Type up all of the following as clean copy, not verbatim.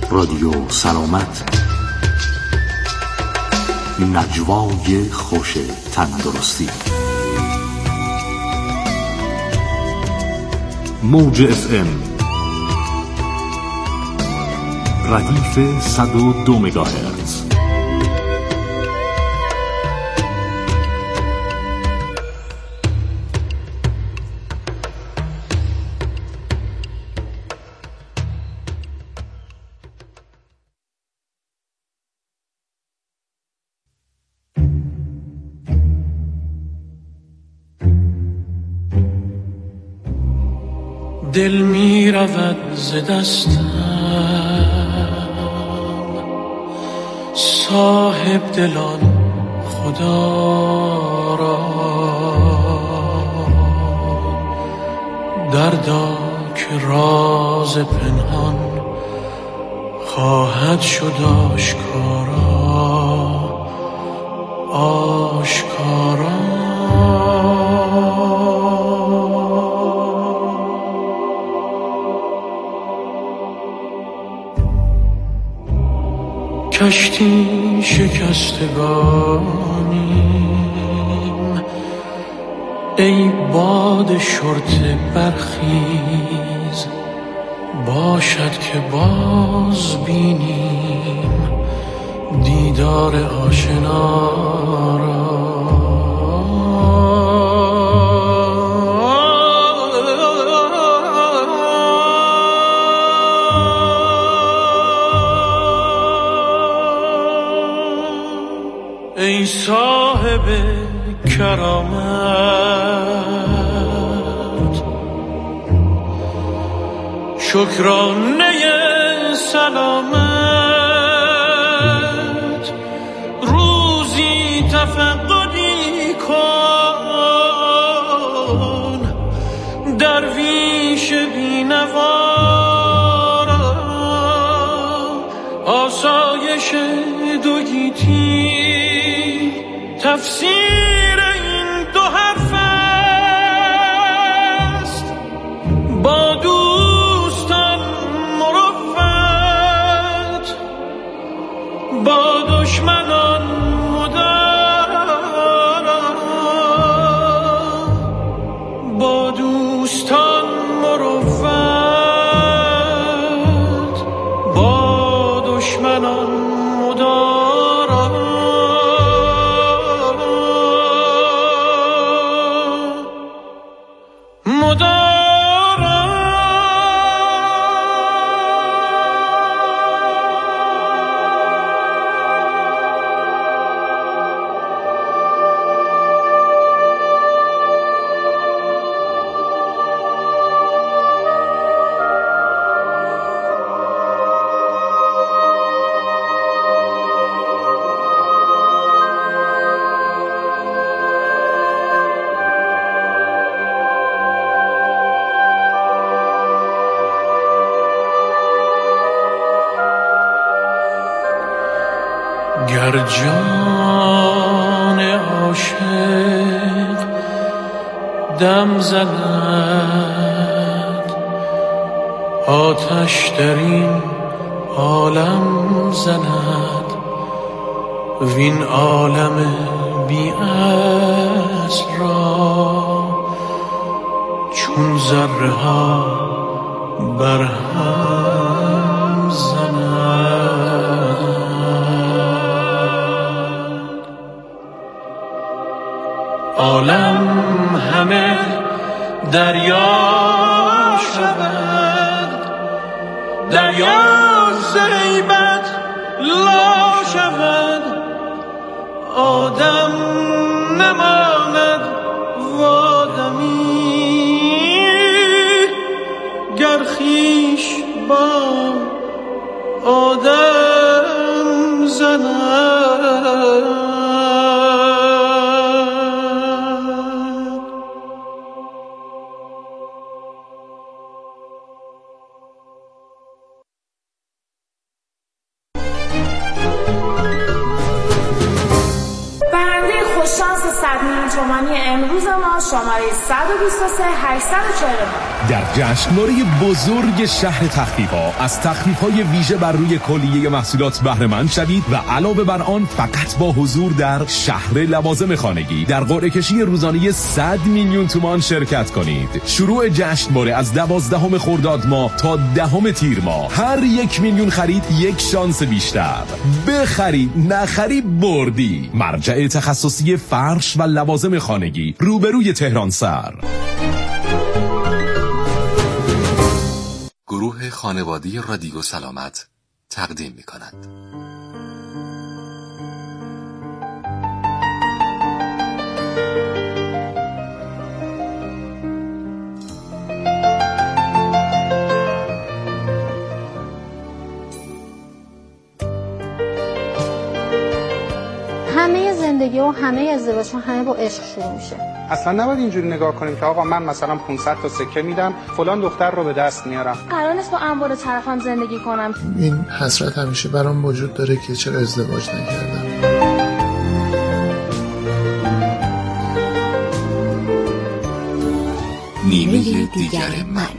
رادیو سلامت، نجوای خوش تندرستی. موج FM ردیف 102 مگاهرتز. دل می رود ز دستم، صاحب دلان خدا را دردا که راز پنهان خواهد شد آشکارا. کشتی شکستگانیم، ای باد شرطه برخیز، باشد که باز بینیم دیدار آشنا را. ای صاحب کرامت، شکرانه سلامت، روزی تفقدی کن درویش بینوا را. آسایش دو گیتی تفسیر این دو حرف است، با دوستان مروت، با دشمنان مدارا. با دوستان مروت، با دشمنان مدارا. گر جان عاشق دم زند، آتش در این عالم زند، وین عالم بی اصل را چون ذره ها بر هم زند. عالم همه دریا شود، دریا ز هیبت لا شود. آدم نماند و آدمی، گر خویش با آدم زند. 123 849. در جشنواره بزرگ شهر تخفیف‌ها از تخفیف‌های ویژه بر روی کلیه محصولات بهره مند شوید و علاوه بر آن فقط با حضور در شهر لوازم خانگی در قرعه کشی روزانه 100 میلیون تومان شرکت کنید. شروع جشنواره از 12 خرداد ماه تا 10 تیر ماه. هر 1 میلیون خرید یک شانس بیشتر. بخرید، نخری بردی. مرجع تخصصی فرش و لوازم خانگی روبروی تهران سر. گروه خانوادی رادیو سلامت تقدیم می‌کند. همه زندگی و همه ازدواج‌ها همه با عشق شروع میشه. اصلا نباید اینجوری نگاه کنیم که آقا من مثلا 500 تا سکه میدم فلان دختر رو به دست میارم. قرار نیست با انبار طرفم زندگی کنم. این حسرت همیشه برام وجود داره که چرا ازدواج نکردم. نیمه دیگر من.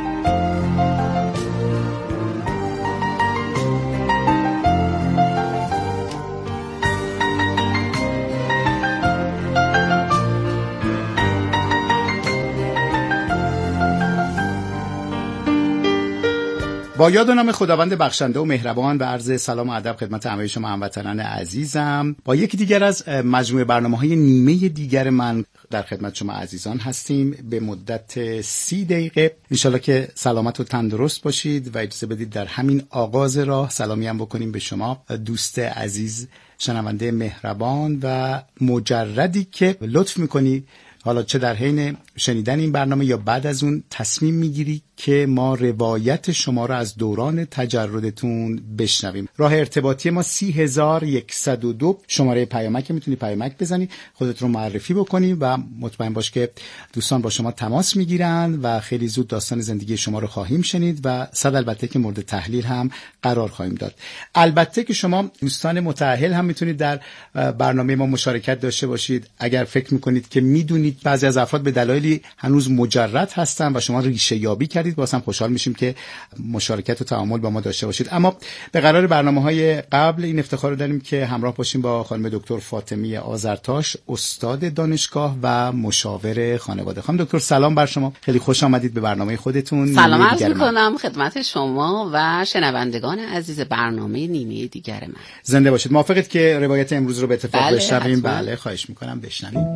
با یاد و نام خداوند بخشنده و مهربان و عرض سلام و ادب خدمت همه شما هموطنان عزیزم. با یکی دیگر از مجموعه برنامه‌های نیمه دیگر من در خدمت شما عزیزان هستیم به مدت 30 دقیقه. انشالله که سلامت و تندرست باشید و اجازه بدید در همین آغاز راه سلامی هم بکنیم به شما دوست عزیز، شنونده مهربان و مجردی که لطف میکنی حالا چه در حین شنیدن این برنامه یا بعد از اون تصمیم میگیری که ما روایت شما را از دوران تجردتون بشنویم. راه ارتباطی ما 30102 شماره پیامک، میتونی پیامک بزنی، خودت رو معرفی بکنی و مطمئن باش که دوستان با شما تماس میگیرن و خیلی زود داستان زندگی شما رو خواهیم شنید و صد البته که مورد تحلیل هم قرار خواهیم داد. البته که شما دوستان متأهل هم میتونید در برنامه ما مشارکت داشته باشید. اگر فکر میکنید که میدونید بعضی از افراد به دلایلی هنوز مجرد هستن و شما ریشه یابی کردید، باز هم خوشحال میشیم که مشارکت و تعامل با ما داشته باشید. اما به قرار برنامه‌های قبل این افتخار رو داریم که همراه باشیم با خانم دکتر فاطمی آذرتاش، استاد دانشگاه و مشاور خانواده. خانم دکتر سلام بر شما، خیلی خوش آمدید به برنامه خودتون. سلام عرض می‌کنم خدمت شما و شنوندگان عزیز برنامه نیمه دیگر من. زنده باشید. موافقید که روایت امروز رو به اتفاق بشنویم؟ بله خواهش می‌کنم بشنویم.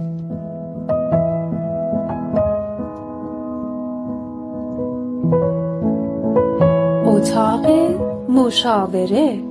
اتاق مشاوره.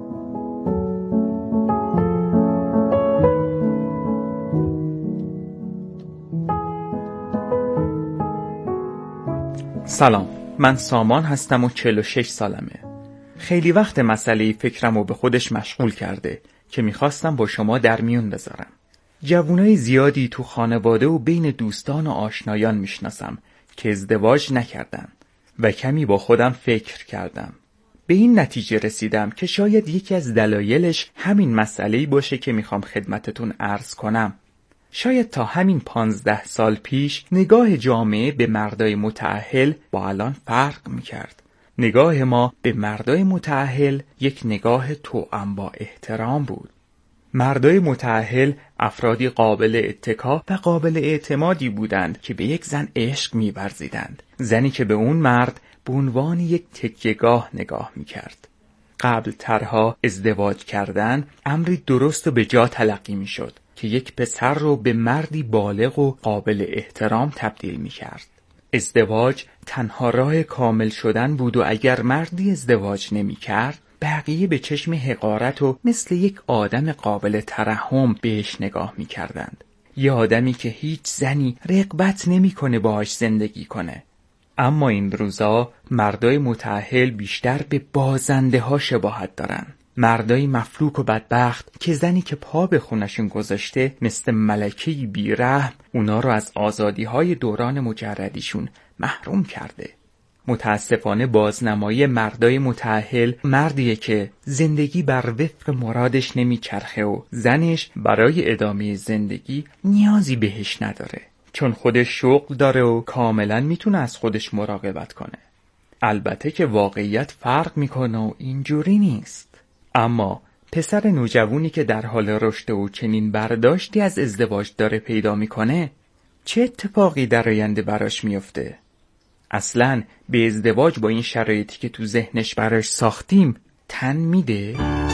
سلام، من سامان هستم و 46 سالمه. خیلی وقت مسئله فکرمو به خودش مشغول کرده که میخواستم با شما در میون بذارم. جوانای زیادی تو خانواده و بین دوستان و آشنایان میشناسم که ازدواج نکردن و کمی با خودم فکر کردم. به این نتیجه رسیدم که شاید یکی از دلایلش همین مسئله‌ای باشه که میخوام خدمتتون عرض کنم. شاید تا همین 15 سال پیش نگاه جامعه به مردای متأهل با الان فرق میکرد. نگاه ما به مردای متأهل یک نگاه توأم با احترام بود. مردای متأهل افرادی قابل اتکا و قابل اعتمادی بودند که به یک زن عشق می‌ورزیدند. زنی که به اون مرد به عنوان یک تکیه‌گاه نگاه می‌کرد. قبل ترها ازدواج کردن امری درست و به جا تلقی می‌شد که یک پسر رو به مردی بالغ و قابل احترام تبدیل می‌کرد. ازدواج تنها راه کامل شدن بود و اگر مردی ازدواج نمی‌کرد بقیه به چشم حقارت و مثل یک آدم قابل ترحم بهش نگاه می‌کردند. یه آدمی که هیچ زنی رغبت نمی‌کنه باهاش زندگی کنه. اما این روزا مردای متأهل بیشتر به بازنده ها شباهت دارن. مردای مفلوک و بدبخت که زنی که پا به خونشون گذاشته مثل ملکه‌ای بیرحم اونا رو از آزادی‌های دوران مجردیشون محروم کرده. متاسفانه بازنمایی مردای متأهل مردیه که زندگی بر وفق مرادش نمیچرخه و زنش برای ادامه زندگی نیازی بهش نداره. چون خودش شغل داره و کاملا میتونه از خودش مراقبت کنه. البته که واقعیت فرق میکنه و اینجوری نیست. اما پسر نوجوانی که در حال رشد و چنین برداشتی از ازدواج داره پیدا میکنه، چه اتفاقی در آینده براش میفته؟ اصلاً به ازدواج با این شرایطی که تو ذهنش براش ساختیم تن میده؟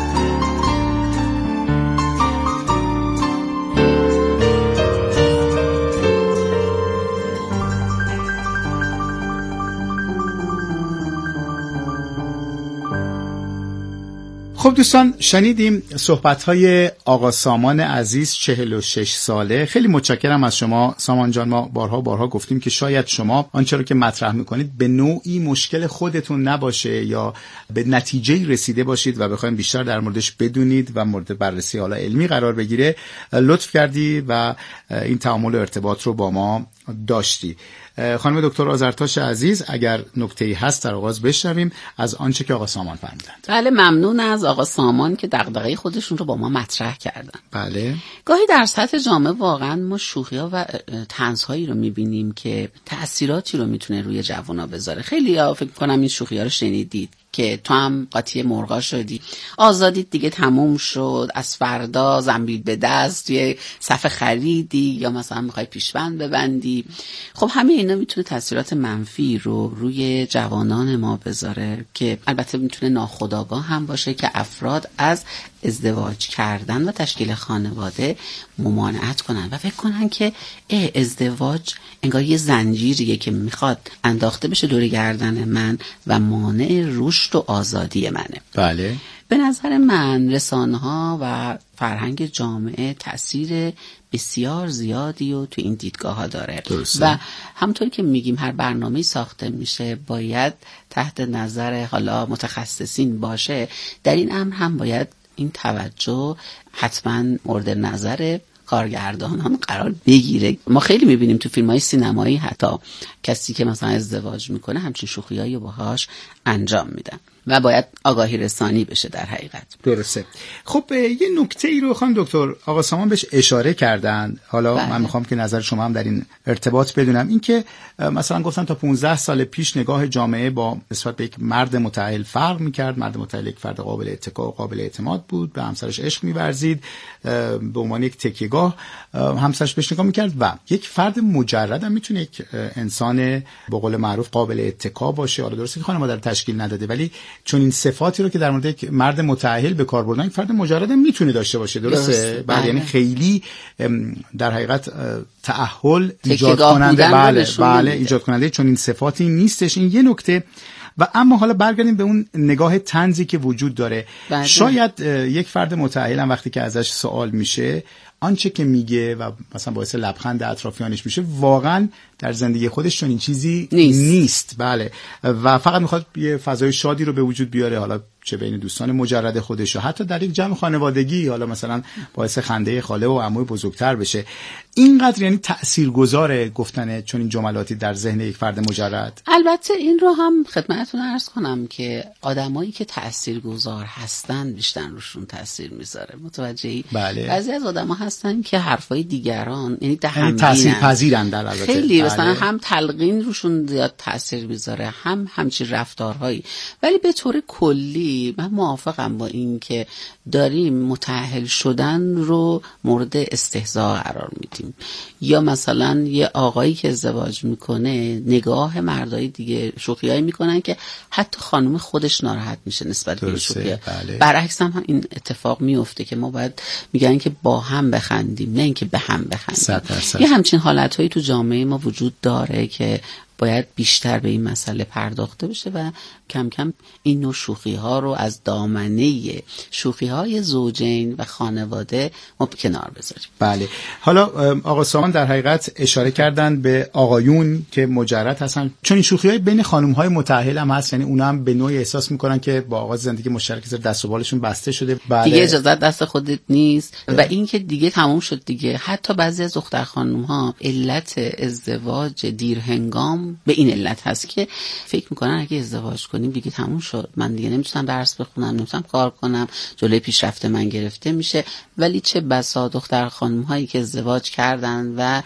خب دوستان، شنیدیم صحبت‌های آقا سامان عزیز 46 ساله. خیلی متشکرم از شما سامان جان. ما بارها گفتیم که شاید شما آنچه رو که مطرح میکنید به نوعی مشکل خودتون نباشه یا به نتیجه‌ای رسیده باشید و بخواید بیشتر در موردش بدونید و مورد بررسی حالا علمی قرار بگیره. لطف کردی و این تعامل و ارتباط رو با ما داشتی. خانم دکتر آذرتاش عزیز، اگر نکته‌ای هست در آغاز بشنویم از آنچه که آقا سامان فرمودند. بله، ممنون از آقا سامان که دغدغه خودشون رو با ما مطرح کردن. بله. گاهی در سطح جامعه واقعا ما شوخی‌ها و طنزهایی رو می‌بینیم که تأثیراتی رو میتونه روی جوونا بذاره. خیلی‌ها فکر کنم این شوخی‌ها رو شنیدید که تو هم قاطی مرغا شدی، آزادیت دیگه تموم شد، از فردا زنبیل به دست توی صف خریدی، یا مثلا میخوای پیشبند ببندی. خب همه اینا میتونه تاثیرات منفی رو روی جوانان ما بذاره که البته میتونه ناخودآگاه هم باشه که افراد از ازدواج کردن و تشکیل خانواده ممانعت کنن و فکر کنن که ازدواج انگار یه زنجیریه که میخواد انداخته بشه دور گردن من و مانع رشد و آزادی منه. بله. به نظر من رسانه‌ها و فرهنگ جامعه تأثیر بسیار زیادی رو تو این دیدگاه‌ها داره. درسته. و همونطور که میگیم هر برنامه‌ای ساخته میشه باید تحت نظر حالا متخصصین باشه. در این امر هم باید این توجه حتما مورد نظر کارگردانان قرار بگیره. ما خیلی میبینیم تو فیلم‌های سینمایی حتی کسی که مثلا ازدواج میکنه همچین شوخیایی باهاش انجام میدن و باید آگاهی رسانی بشه در حقیقت. درسته. خب یه نکته ای رو خانم دکتر آقا سامان بهش اشاره کردن. حالا بله. من میخوام که نظر شما هم در این ارتباط بدونم. این که مثلا گفتن تا 15 سال پیش نگاه جامعه با نسبت به یک مرد متأهل فرق میکرد. مرد متأهل یک فرد قابل اتکا و قابل اعتماد بود، به همسرش عشق می‌ورزید، به عنوان یک تکیه‌گاه همسرش بهش نگاه میکرد و یک فرد مجرد هم میتونه یک انسان به قول معروف قابل اتکا باشه. حالا درسته که خانواده رو تشکیل نداده، ولی چون این صفاتی رو که در مورد یک مرد متأهل به کار بردن یک فرد مجرد هم میتونه داشته باشه. درسته؟ بله. یعنی خیلی در حقیقت تأهل ایجاد کننده بله ایجاد کننده چون این صفاتی نیستش. این یه نکته. و اما حالا برگردیم به اون نگاه طنزی که وجود داره. بله. شاید یک فرد متأهل هم وقتی که ازش سوال میشه آنچه که میگه و مثلا باعث لبخند اطرافیانش میشه واقعا در زندگی خودش چون این چیزی نیست. بله. و فقط میخواد یه فضای شادی رو به وجود بیاره، حالا چه بین دوستان مجرد خودش و حتی در یک جمع خانوادگی، حالا مثلا باعث خنده خاله و عموی بزرگتر بشه. اینقدر یعنی تاثیرگذاره گفتن چون این جملاتی در ذهن یک فرد مجرد. البته این رو هم خدمتتون عرض کنم که آدمایی که تاثیرگذار هستن بیشتر روشون تاثیر میذاره. متوجهی؟ بله. بعضی از آدما هستن که حرفای دیگران یعنی تاثیرپذیرن در البته. خیلی مثلا هم تلقین روشون زیاد تاثیر میذاره، هم همچین رفتارهایی. ولی به طور کلی من موافقم با این که داریم متأهل شدن رو مورد استهزاء قرار میدیم. یا مثلا یه آقایی که ازدواج میکنه نگاه مردای دیگه شوخیایی میکنن که حتی خانم خودش ناراحت میشه نسبت به شوخی. بله. برعکس هم این اتفاق میفته که ما باید میگن که با هم بخندیم نه اینکه به هم بخندیم. یه همچین حالتهایی تو جامعه ما وجود داره که باید بیشتر به این مسئله پرداخته بشه و کم کم این نوع شوخی ها رو از دامنه شوخی های زوجین و خانواده ما کنار بذاریم. بله. حالا آقا سامان در حقیقت اشاره کردن به آقایون که مجرد هستن، چون این شوخی های بین خانم های متأهل هم هست، یعنی اونا هم به نوعی احساس میکنن که با آغاز زندگی مشترک دست و بالشون بسته شده. بله. دیگه اجازه دست خودت نیست و این که دیگه تموم شد دیگه. حتی بعضی از دختر خانم ها علت ازدواج دیر هنگام به این علت هست که فکر میکنن اگه ازدواج کنیم دیگه تموم شد، من دیگه نمیتونم درس بخونم، نمیتونم کار کنم، جلوی پیشرفت من گرفته میشه. ولی چه بسا دختر خانم هایی که ازدواج کردن و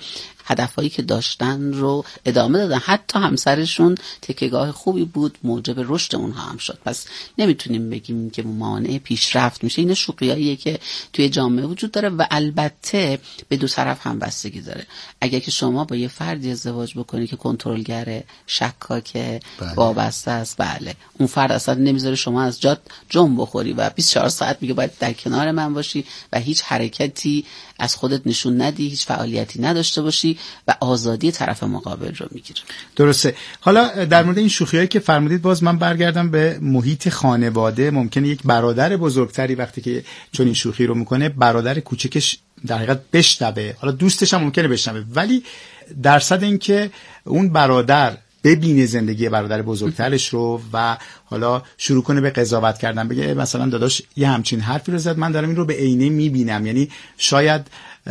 هدفهایی که داشتن رو ادامه دادن. حتی همسرشون تکیهگاه خوبی بود، موجب رشد اونها هم شد. پس نمیتونیم بگیم که مانع پیشرفت میشه. این شوخیاییه که توی جامعه وجود داره و البته به دو طرف هم بستگی داره. اگه که شما با یه فردی ازدواج بکنی که کنترلگره، شکاکه، وابسته است، بله، اون فرد اصلا نمیذاره شما از جات جنب بخوری و 24 ساعت میگه باید در کنار من باشی و هیچ حرکتی از خودت نشون ندی، هیچ فعالیتی نداشته باشی و آزادی طرف مقابل رو میگیره. درسته. حالا در مورد این شوخیایی که فرمودید باز من برگردم به محیط خانواده. ممکنه یک برادر بزرگتری وقتی که چون این شوخی رو میکنه، برادر کوچکش در حقیقت بشنوه، حالا دوستش هم ممکنه بشنوه، ولی درصد این که اون برادر ببینه زندگی برادر بزرگترش رو و حالا شروع کنه به قضاوت کردن، بگه مثلا داداش یه همچین حرفی رو زد، من دارم این رو به عینه میبینم، یعنی شاید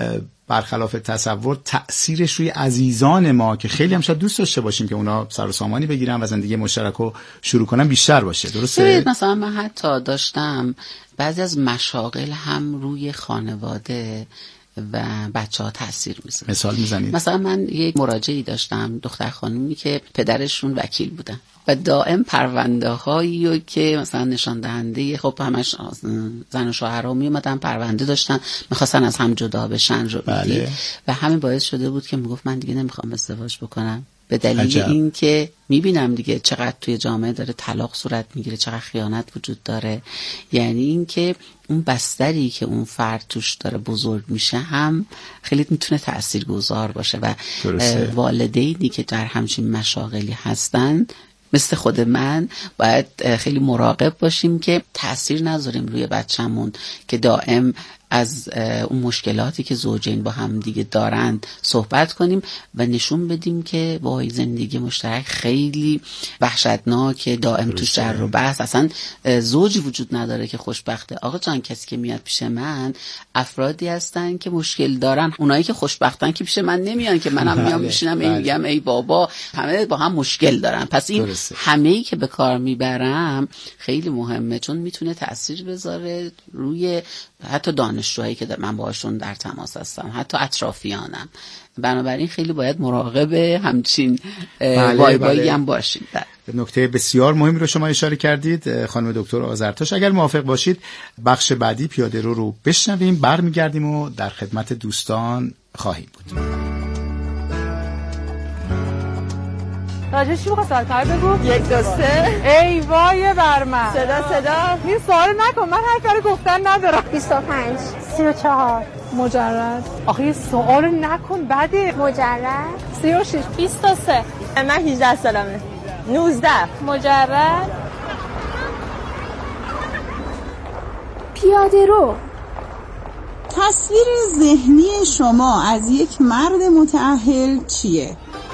برخلاف تصور تأثیرش روی عزیزان ما که خیلی هم شاید دوست داشته باشیم که اونا سر و سامانی بگیرن و زندگی مشترک رو شروع کنن بیشتر باشه. درسته؟ مثلا من حتی داشتم بعضی از مشاغل هم روی خانواده و بچه‌ها تاثیر میذاره. مثال میزنید؟ مثلا من یک مراجعی داشتم، دختر خانومی که پدرشون وکیل بودن و دائم پرونده هایی که مثلا نشان دهنده خب همش زن و شوهرها می اومدن پرونده داشتن، میخواستن از هم جدا بشن رو بله. و همین باعث شده بود که میگفت من دیگه نمیخوام ازدواج بکنم، به دلیل این که میبینم دیگه چقدر توی جامعه داره طلاق صورت میگیره، چقدر خیانت وجود داره. یعنی این که اون بستری که اون فرد توش داره بزرگ میشه هم خیلی میتونه تاثیرگذار باشه و والدینی که در همچین مشاغلی هستن مثل خود من باید خیلی مراقب باشیم که تأثیر نذاریم روی بچه‌مون که دائم از اون مشکلاتی که زوجین با هم دیگه دارند صحبت کنیم و نشون بدیم که وای زندگی مشترک خیلی وحشتناکه، دائم توش در و بحث، اصلا زوجی وجود نداره که خوشبخته. آقا جان کسی که میاد پیش من افرادی هستن که مشکل دارن، اونایی که خوشبختن که پیش من نمیان که منم میام میشینم ای میگم ای بابا همه با هم مشکل دارن. پس این همه‌ای که به کار میبرم خیلی مهمه، چون میتونه تأثیر بذاره روی حتی دانشجوهایی که من باهاشون در تماس هستم، حتی اطرافیانم. بنابراین خیلی باید مراقب همچین وایبایی هم باشیم. نکته بسیار مهمی رو شما اشاره کردید خانم دکتر آذرتاش. اگر موافق باشید بخش بعدی پیاده رو بشنویم، برمیگردیم و در خدمت دوستان خواهیم بود. راجع چی بخواه سالتر بگو؟ 1 2 3 ای وای بر من. صدا این سوال نکن، من هر کاری گفتن ندارم. 25 34 مجرد. آخه یه سوال نکن بده. مجرد 36 23 من 18 سالمه. 19 مجرد. پیاده رو. تصویر ذهنی شما از یک مرد متأهل چیه؟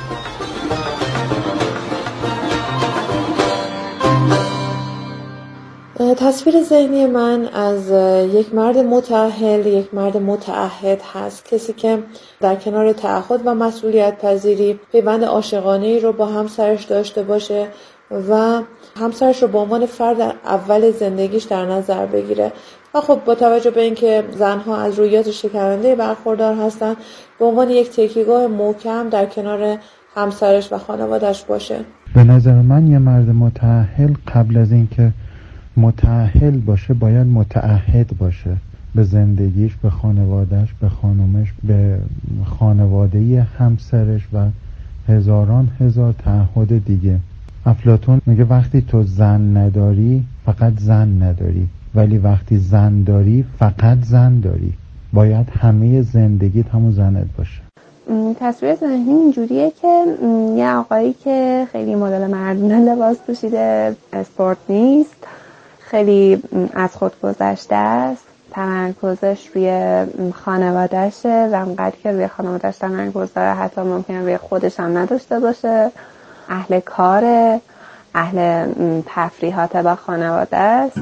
تصویر ذهنی من از یک مرد متأهل، یک مرد متعهد هست، کسی که در کنار تعهد و مسئولیت پذیری پیوند عاشقانه‌ای رو با همسرش داشته باشه و همسرش رو به عنوان فرد اول زندگیش در نظر بگیره و خب با توجه به اینکه زنها از رویات شکننده برخوردار هستن به عنوان یک تکیهگاه محکم در کنار همسرش و خانواده‌اش باشه. به نظر من یه مرد متأهل قبل از اینکه متأهل باشه باید متعهد باشه به زندگیش، به خانوادهش، به خانومش، به خانواده همسرش و هزاران هزار تعهد دیگه. افلاطون میگه وقتی تو زن نداری فقط زن نداری، ولی وقتی زن داری فقط زن داری. باید همه زندگیت همون زنت باشه. تصویر ذهنی اینجوریه که یه آقایی که خیلی مدل مردونه لباس پوشیده، اسپورت نیست، خیلی از خود گذشته است، تمرکزش روی خانوادهشه و اونقدر که روی خانوادهش تمرکز داره حتی ممکنه روی خودش هم نداشته باشه، اهل کاره، اهل تفریحات با خانواده است.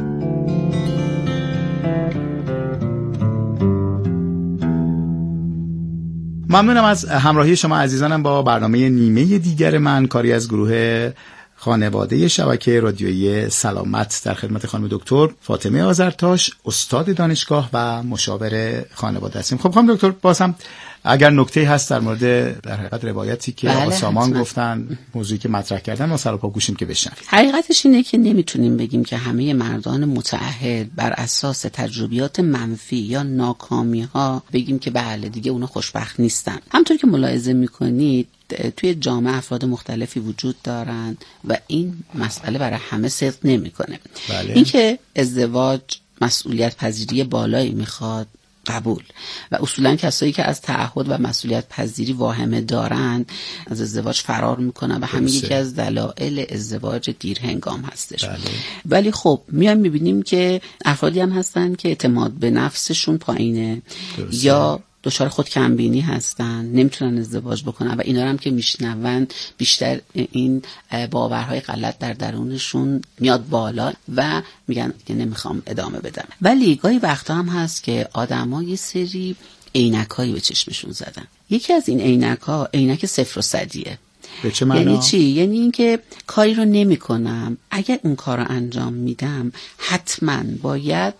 ممنونم از همراهی شما عزیزانم با برنامه نیمه دیگر من، کاری از گروه خانواده شبکه رادیویی سلامت. در خدمت خانم دکتر فاطمه آذرتاش، استاد دانشگاه و مشاور خانواده هستیم. خب خانم دکتر باز هم اگر نکته هست در مورد در حقیقت روایتی که آقا سامان حتما. گفتن، موضوعی که مطرح کردن، ما سر و پا گوشیم که بشنویم. حقیقتش اینه که نمیتونیم بگیم که همه مردان متعهد بر اساس تجربیات منفی یا ناکامی ها بگیم که بله دیگه اونا خوشبخت نیستن. همونطور که ملاحظه میکنید توی جامعه افراد مختلفی وجود دارند و این مسئله برای همه صدق نمیکنه. بله. اینکه ازدواج مسئولیت پذیری بالایی میخواد قبول، و اصولا کسایی که از تعهد و مسئولیت پذیری واهمه دارن از ازدواج فرار میکنن و همین یکی از دلایل ازدواج دیرهنگام هستش. بله. ولی خب میایم میبینیم که افرادی هم هستن که اعتماد به نفسشون پایینه یا دچار خودکمبینی هستن، نمیتونن ازدواج بکنن و اینا هم که میشنون بیشتر این باورهای غلط در درونشون میاد بالا و میگن که نمیخوام ادامه بدم. ولی گاهی وقتا هم هست که آدما یه سری عینکایی به چشمشون زدن. یکی از این عینک‌ها عینک 0 و 100. به چه معنا؟ یعنی چی؟ یعنی اینکه کاری رو نمی کنم، اگر اون کار رو انجام میدم حتما باید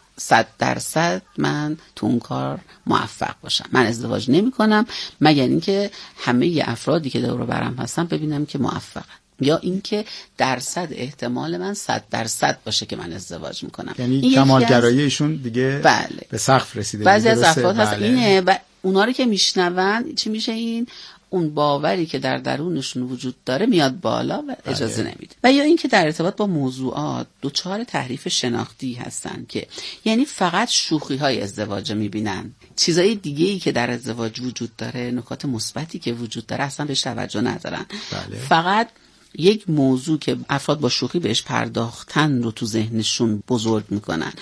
100% من تو اون کار موفق باشم. من ازدواج نمی کنم مگر اینکه همه افرادی که دور و برم هستن ببینم که موفقن، یا اینکه درصد احتمال من 100% باشه که من ازدواج میکنم. یعنی کمالگراییشون دیگه بله. به سقف رسیده. بعضی از افراد هست بله. اینه و اونا رو که میشنون چی میشه؟ این اون باوری که در درونشون وجود داره میاد بالا و اجازه نمیده. و یا اینکه در ارتباط با موضوعات دوچار تحریف شناختی هستن که یعنی فقط شوخی های ازدواج میبینن، چیزای دیگه ای که در ازدواج وجود داره، نکات مثبتی که وجود داره اصلا بهش توجه ندارن. بله. فقط یک موضوع که افراد با شوخی بهش پرداختن رو تو ذهنشون بزرگ میکنن.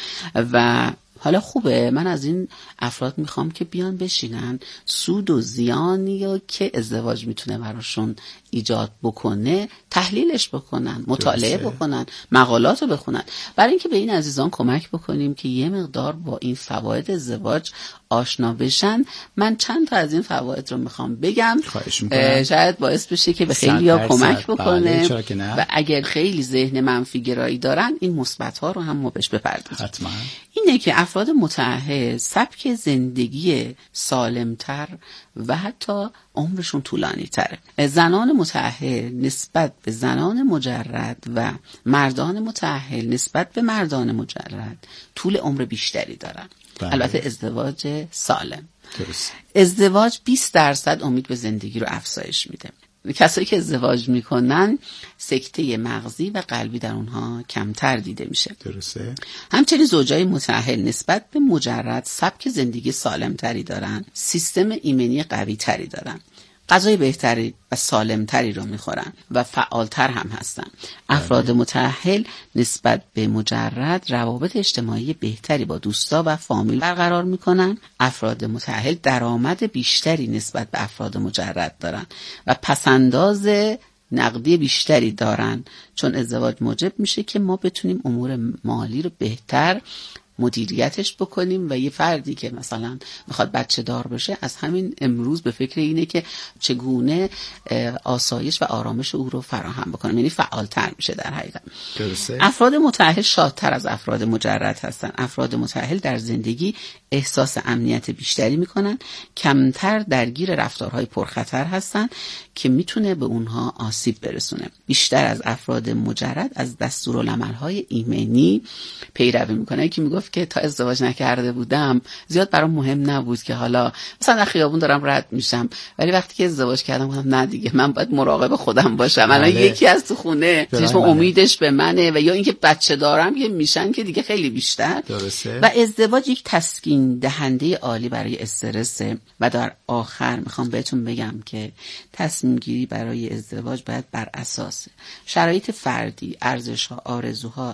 و حالا خوبه، من از این افراد میخوام که بیان بشینن سود و زیانی که ازدواج میتونه براشون ایجاد بکنه تحلیلش بکنن، مطالعه بکنن، مقالات رو بخونن، برای اینکه به این عزیزان کمک بکنیم که یه مقدار با این فواید ازدواج آشنا بشن. من چند تا از این فواید رو میخوام بگم، شاید باعث بشه که به خیلی‌ها کمک بکنه. و اگر خیلی ذهن منفی گرایی دارن این مثبت‌ها رو هم ما بهش بپردازیم. حتما. اینه که افراد متعهد سبک زندگی سالمتر و حتی عمرشون طولانی تره. زنان متعهد نسبت به زنان مجرد و مردان متعهد نسبت به مردان مجرد طول عمر بیشتری دارن. بله. البته ازدواج سالم. درست. ازدواج 20% امید به زندگی رو افزایش میده. کسایی که ازدواج میکنن سکته مغزی و قلبی در اونها کمتر دیده میشه. درسته. همچنین زوجای متأهل نسبت به مجرد سبک زندگی سالم تری دارن، سیستم ایمنی قوی تری دارن، غذای بهتری و سالمتری رو میخورن و فعالتر هم هستن. افراد متأهل نسبت به مجرد روابط اجتماعی بهتری با دوستا و فامیل برقرار میکنن. افراد متأهل درآمد بیشتری نسبت به افراد مجرد دارن و پسنداز نقدی بیشتری دارن، چون ازدواج موجب میشه که ما بتونیم امور مالی رو بهتر مدیریتش بکنیم و یه فردی که مثلا میخواد بچه دار بشه از همین امروز به فکر اینه که چگونه آسایش و آرامش او رو فراهم بکنه، یعنی فعالتر میشه در حقیقت. درسته. افراد متأهل شادتر از افراد مجرد هستن. افراد متأهل در زندگی احساس امنیت بیشتری میکنن، کمتر درگیر رفتارهای پرخطر هستن که میتونه به اونها آسیب برسونه. بیشتر از افراد مجرد از دستورالعمل‌های ایمنی پیروی میکنه. که میگفت که تا ازدواج نکرده بودم زیاد برام مهم نبود که حالا مثلا در خیابون دارم رد میشم، ولی وقتی که ازدواج کردم گفتم نه دیگه من باید مراقب خودم باشم. الان یکی از تو خونه چشم امیدش به منه و یا اینکه بچه دارم که میشن که دیگه خیلی بیشتر. درسته. و ازدواج یک تسکین دهنده عالی برای استرس. و در آخر میخوام بهتون بگم که تصمیم گیری برای ازدواج باید بر اساس شرایط فردی، ارزش‌ها، آرزوها،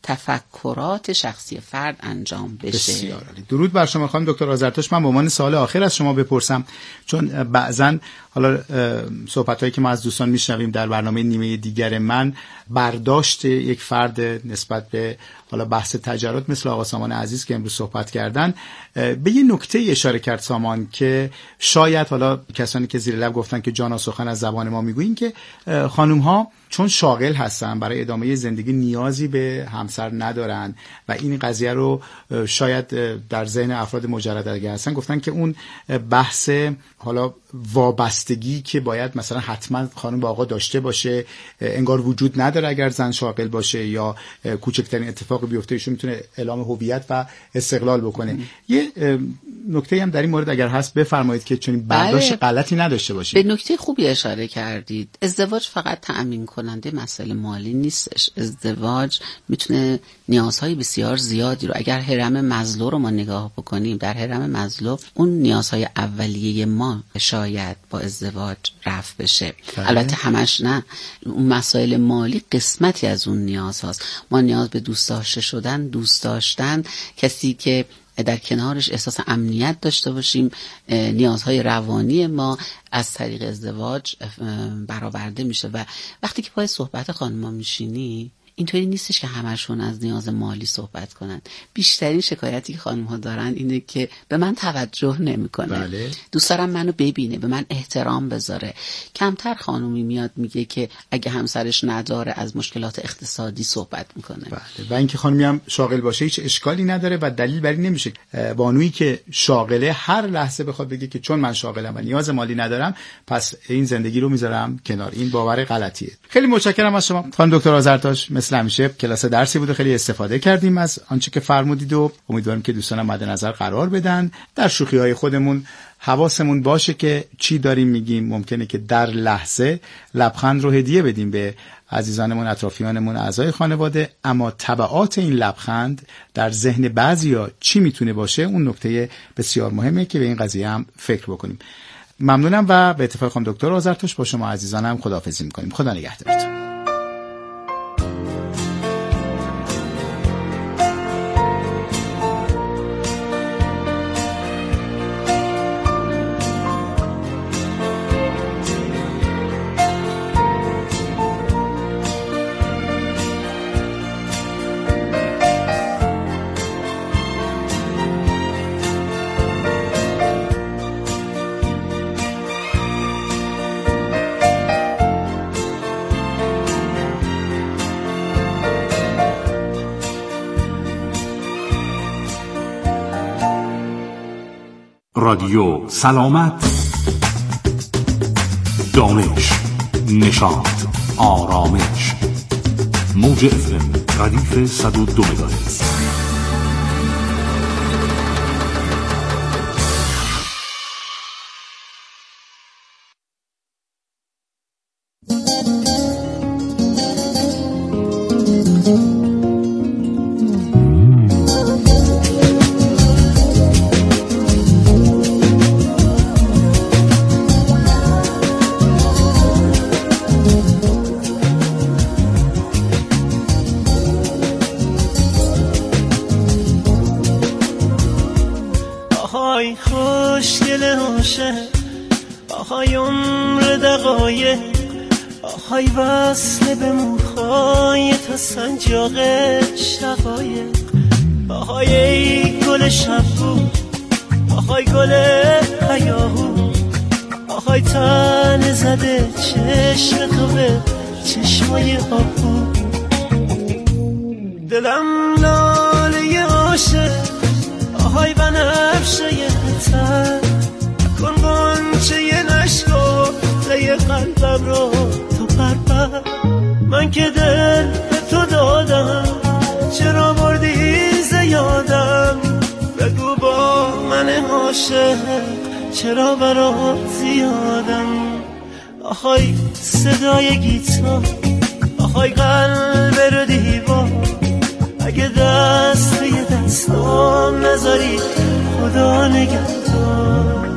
تفکرات شخصی فرد انجام بشه. بسیار عالی. درود بر شما خانم دکتر آذرتاش. من به عنوان سوال آخر از شما بپرسم، چون بعضن حالا صحبتایی که ما از دوستان میشنویم در برنامه نیمه دیگر من، برداشت یک فرد نسبت به حالا بحث تجارت مثل آقا سامان عزیز که امروز صحبت کردن، به یه نکته اشاره کرد سامان که شاید حالا کسانی که زیر لب گفتن که جانا سخن از زبان ما میگوین که خانم ها چون شاغل هستن برای ادامه زندگی نیازی به همسر ندارن و این قضیه رو شاید در ذهن افراد مجرد اگه هستن گفتن که اون بحث حالا وابستگی که باید مثلا حتما خانم با آقا داشته باشه انگار وجود نداره اگر زن شاغل باشه یا کوچکترین اتفاقی بیفته ایشون میتونه اعلام هویت و استقلال بکنه. یه نکته هم در این مورد اگر هست بفرمایید که چون برداشت غلطی نداشته باشید. به نکته خوبی اشاره کردید. ازدواج فقط تأمین کننده مسئله مالی نیستش. ازدواج میتونه نیازهای بسیار زیادی رو، اگر هرم مزلو رو ما نگاه بکنیم، در هرم مزلو اون نیازهای اولیه ما شاید با ازدواج رفع بشه. البته همش نه، اون مسائل مالی قسمتی از اون نیاز هاست. ما نیاز به دوست داشته شدن، دوست داشتن، کسی که در کنارش احساس امنیت داشته باشیم، نیازهای روانی ما از طریق ازدواج برآورده میشه. و وقتی که پای صحبت خانم‌ها میشینی اینطوری نیستش که همشون از نیاز مالی صحبت کنن. بیشترین شکایتی که خانم‌ها دارن اینه که به من توجه نمیکنه. بله. دوست دارم منو ببینه، به من احترام بذاره. کمتر خانومی میاد میگه که اگه همسرش نداره از مشکلات اقتصادی صحبت میکنه. بله. و اینکه خانمی هم شاغل باشه هیچ اشکالی نداره و دلیل بر این نمیشه بانویی که شاغله هر لحظه بخواد بگه که چون من شاغلم و نیاز مالی ندارم پس این زندگی رو میذارم کنار. این باور غلطیه. خیلی متشکرم از شما خانم دکتر آذرتاش. مثل همیشه کلاس درسی بود و خیلی استفاده کردیم از آنچه که فرمودید و امیدوارم که دوستانم مد نظر قرار بدن. در شوخی‌های خودمون حواسمون باشه که چی داریم میگیم. ممکنه که در لحظه لبخند رو هدیه بدیم به عزیزانمون، اطرافیانمون، اعضای خانواده، اما تبعات این لبخند در ذهن بعضیا چی میتونه باشه اون نکته بسیار مهمه که به این قضیه هم فکر بکنیم. ممنونم و به اتفاق خانم دکتر آذرتاش با شما عزیزانم خداحافظی می‌کنیم. خدا نگهدارتون. رادیو سلامت، دانش، نشاط، آرامش. موج FM ردیف 102 مگاهرتز. آهای وصله به موهای تا سنجاق شقایق، آهای ای گل شبو، آهای گل هیاهو، آهای تن زده چشم تو به چشمای آبو. دلم لاله عاشق، آهای بنفشه تر، کن غنچه نشکفته قلبم رو تو پرپر. من که دل به تو دادم، چرا بردی زیادم؟ بگو با من عاشق چرا برات زیادم؟ آهای صدای گیتار، آهای قلب رو دیوار، اگه دست به دستام نذاری خدا نگهدار.